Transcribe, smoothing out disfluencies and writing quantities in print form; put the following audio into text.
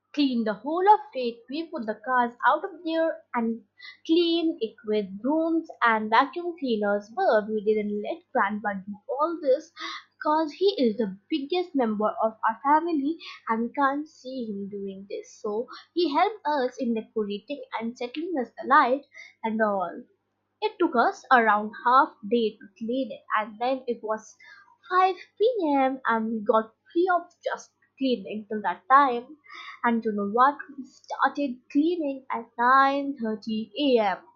clean the whole of it. We put the cars out of there and clean it with brooms and vacuum cleaners. But we didn't let Grandpa do all this because he is the biggest member of our family and we can't see him doing this. So he helped us in decorating and settling us the light and all. It took us around half day to clean it, and then it was 5 p.m. and we got free of just cleaning till that time. And you know what? We started cleaning at 9:30 a.m.